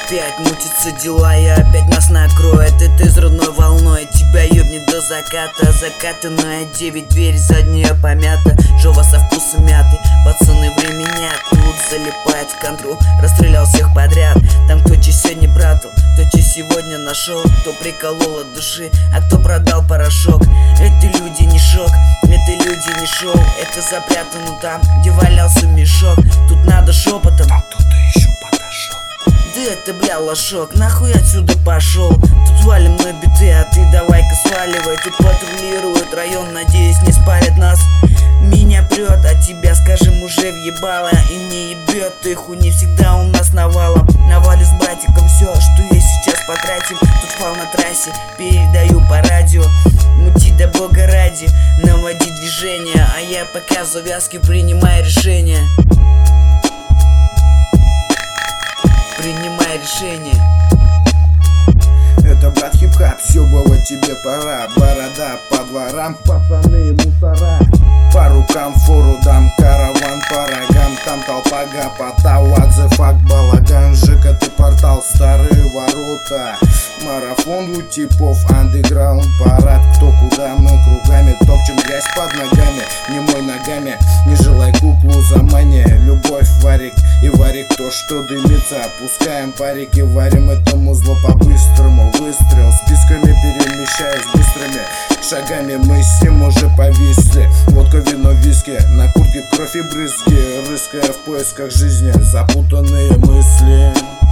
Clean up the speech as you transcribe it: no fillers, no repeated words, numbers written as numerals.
опять мутятся дела, и опять нас накроет этой взрывной волной. Тебя ёбнет до заката, закатанная 9, дверь задняя помята, жёва со вкусом мяты. Пацаны временят, тут залипает в контру, расстрелял всех подряд. Там кто че сегодня брату, кто че сегодня нашел, кто приколол от души, а кто продал порошок. Это люди не шок, это люди не шоу, это запрятано там, где валялся мешок. Тут надо шепотом, там кто-то еще подошел. да это бля лошок, нахуй отсюда пошел. Тут валим на биты, а ты давай-ка сваливай. Тут патрулируют район, надеюсь не спалят нас. Меня прет, а тебя, скажем, уже въебало. И не ебет, их не всегда у нас навалом. Навалю с братиком все, что я сейчас потратим. Тут фал на трассе, передаю по радио. Мути до бога ради, наводи движение, а я пока в завязке принимаю решение. Принимай решение. Это брат хип-хап, съебывать тебе пора. Борода по дворам, пацаны мусора. По рукам фору дам, караван по рогам. Там толпа гопота, what the fuck, балаган. ЖК ты портал, старые ворота. Марафон у типов, андеграунд парад. Кто куда, мы кругами топчем грязь под ногами. Не мой ногами, не желай куклу замани. Любовь варик и варик то, что дымится. Опускаем парики, варим это музло по-быстрому. Выстрел, списками перемещаясь быстрыми шагами. Мы с ним уже повисли. Водка, вино, виски, на куртке кровь и брызги. Рыская в поисках жизни, запутанные мысли.